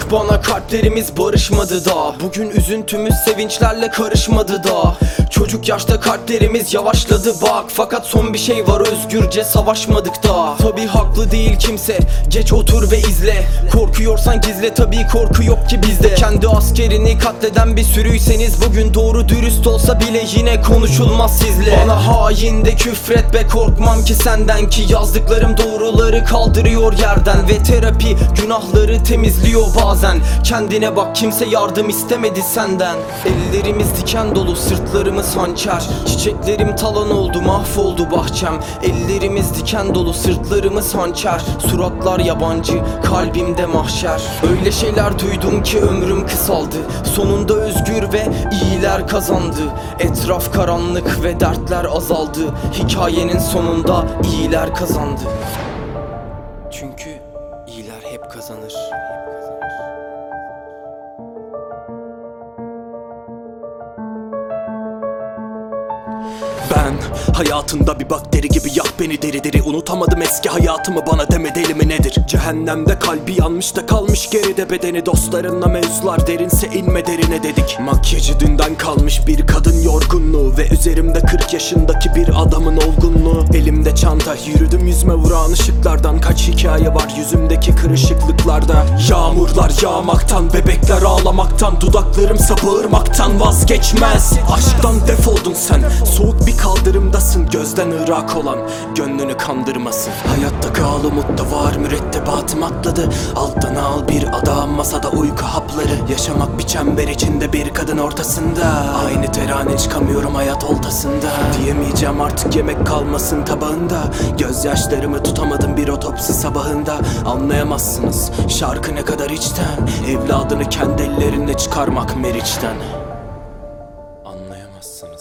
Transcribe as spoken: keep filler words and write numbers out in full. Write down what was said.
Bak bana, kalplerimiz barışmadı da. Bugün üzüntümüz sevinçlerle karışmadı da. Çocuk yaşta kalplerimiz yavaşladı bak. Fakat son bir şey var, özgürce savaşmadık da. Tabi haklı değil kimse, geç otur ve izle. Korkuyorsan gizle, tabi korku yok ki bizde. Kendi askerini katleden bir sürüyseniz, bugün doğru dürüst olsa bile yine konuşulmaz sizle. Bana hain de küfret be, korkmam ki senden. Ki yazdıklarım doğruları kaldırıyor yerden. Ve terapi günahları temizliyor bazen. Kendine bak, kimse yardım istemedi senden. Ellerimiz diken dolu, sırtlarımız hançer. Çiçeklerim talan oldu, mahvoldu bahçem. Ellerimiz diken dolu, sırtlarımız hançer. Suratlar yabancı, kalbimde mahşer. Öyle şeyler duydum ki ömrüm kısaldı. Sonunda özgür ve iyiler kazandı. Etraf karanlık ve dertler azaldı. Hikayenin sonunda iyiler kazandı. Çünkü iyiler hep kazanır. Ben hayatında bir bakteri gibi, yak beni deri deri. Unutamadım eski hayatımı, bana deme deli mi nedir? Cehennemde kalbi yanmış da kalmış geride bedeni. Dostlarınla mevzular derinse inme derine dedik. Makyajı dünden kalmış bir kadın yorgunluğu. Ve üzerimde kırk yaşındaki bir adamın olgunluğu. Elimde çanta, yürüdüm yüzme vuran ışıklardan. Kaç hikaye var yüzümdeki kırışıklıklarda. Yağmurlar yağmaktan, bebekler ağlamaktan. Dudaklarımsa bağırmaktan vazgeçmez. Aşktan defoldun sen, soğuk bir kaldırımdasın. Gözden ırak olan gönlünü kandırmasın. Hayatta kal, umutta var, mürettebatım atladı. Alttan al bir adam, masada uyku hapları. Yaşamak bir çember içinde, bir kadın ortasında. Aynı terane çıkamıyorum hayat oltasında. Diyemeyeceğim artık, yemek kalmasın tabağında. Gözyaşlarımı tutamadım bir otopsi sabahında. Anlayamazsınız şarkı ne kadar içten. Evladını kendi ellerinle çıkarmak Meriç'ten. Anlayamazsınız.